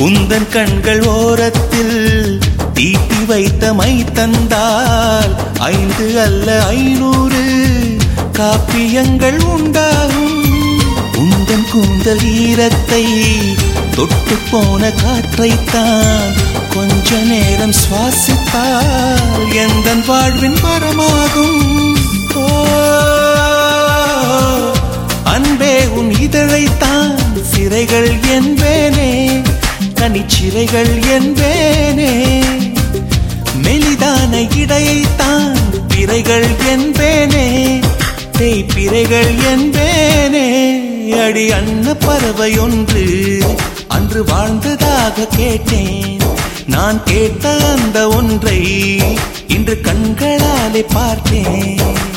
உந்தன் கண்கள் ஓரத்தில் தீட்டி வைத்த மை தந்தால் 5 அல்ல 500 காப்பியங்கள் உண்டாகும். உந்தன் கூந்தல் ஈரத்தை தொட்டு போன காற்றைத்தான் கொஞ்ச நேரம் சுவாசித்தால் எந்தன் வாழ்வின் வரமாகும். அன்பே உன் இதழைத்தான் சிறைகள் என்பேனே, தனிச்சிறைகள் என்பேனே. மெலிதான இடையைத்தான் பிறைகள் என்பேனே, தேய்பிறைகள் என்பேனே. அடி அன்ன பறவை ஒன்று அன்று வாழ்ந்ததாக கேட்டேன். நான் கேட்ட அந்த ஒன்றை இன்று கண்களாலே பார்த்தேன்.